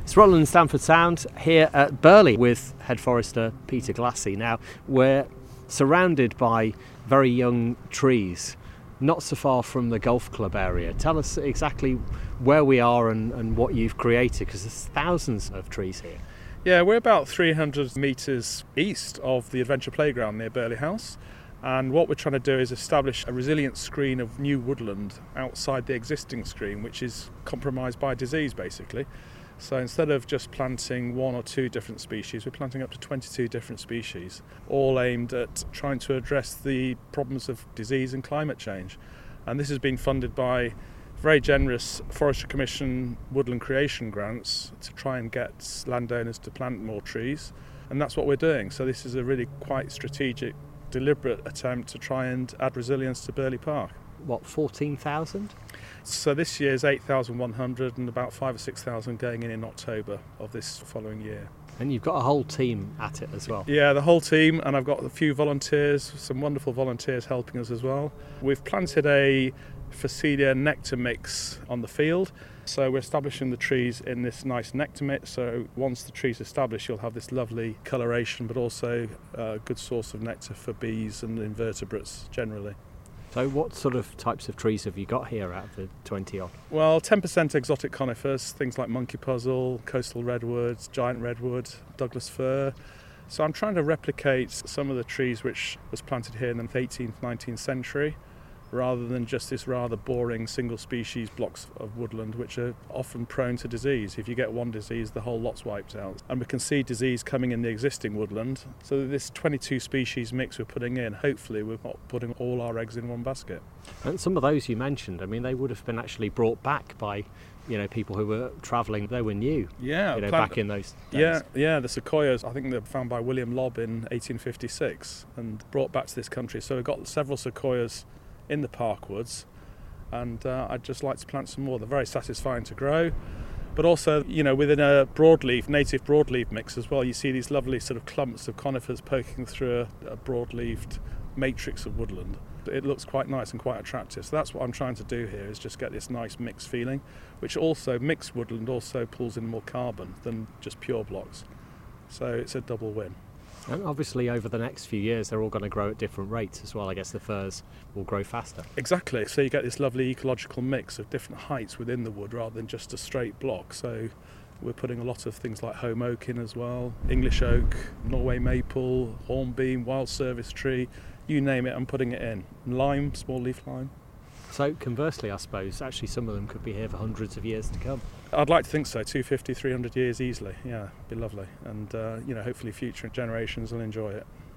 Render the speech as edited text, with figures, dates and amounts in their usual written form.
It's Rutland and Stamford Sound here at Burley with head forester Peter Glassy. Now, we're surrounded by very young trees, not so far from the golf club area. Tell us exactly where we are and what you've created, because there's thousands of trees here. Yeah, we're about 300 metres east of the Adventure Playground near Burley House. And what we're trying to do is establish a resilient screen of new woodland outside the existing screen, which is compromised by disease, basically. So instead of just planting one or two different species, we're planting up to 22 different species, all aimed at trying to address the problems of disease and climate change. And this has been funded by very generous Forestry Commission woodland creation grants to try and get landowners to plant more trees. And that's what we're doing. So this is a really quite strategic, deliberate attempt to try and add resilience to Burley Park. What, 14,000? So this year's 8,100 and about 5,000 or 6,000 going in October of this following year. And you've got a whole team at it as well. Yeah, the whole team, and I've got a few volunteers, some wonderful volunteers helping us as well. We've planted a Phacelia nectar mix on the field. So we're establishing the trees in this nice nectar mix. So once the tree's established, you'll have this lovely coloration, but also a good source of nectar for bees and invertebrates generally. So what sort of types of trees have you got here out of the 20 odd? Well, 10% exotic conifers, things like monkey puzzle, coastal redwoods, giant redwood, Douglas fir. So I'm trying to replicate some of the trees which was planted here in the 18th, 19th century, rather than just this rather boring single species blocks of woodland which are often prone to disease. If you get one disease, the whole lot's wiped out. And we can see disease coming in the existing woodland. So this 22 species mix we're putting in, hopefully we're not putting all our eggs in one basket. And some of those you mentioned, I mean, they would have been actually brought back by, people who were travelling. They were new, back in those days. Yeah, the sequoias, I think they were found by William Lobb in 1856 and brought back to this country. So we've got several sequoias in the park woods, and I'd just like to plant some more. They're very satisfying to grow, but also within a native broadleaf mix as well, you see these lovely sort of clumps of conifers poking through a broadleafed matrix of woodland. It looks quite nice and quite attractive. So that's what I'm trying to do here, is just get this nice mixed feeling, which also mixed woodland also pulls in more carbon than just pure blocks, so it's a double win. And obviously over the next few years they're all going to grow at different rates as well. I guess the firs will grow faster. Exactly, so you get this lovely ecological mix of different heights within the wood rather than just a straight block. So we're putting a lot of things like home oak in as well, English oak, Norway maple, hornbeam, wild service tree, you name it, I'm putting it in. Lime, small leaf lime. So conversely, I suppose, actually some of them could be here for hundreds of years to come. I'd like to think so, 250, 300 years easily, yeah, it'd be lovely. And hopefully future generations will enjoy it.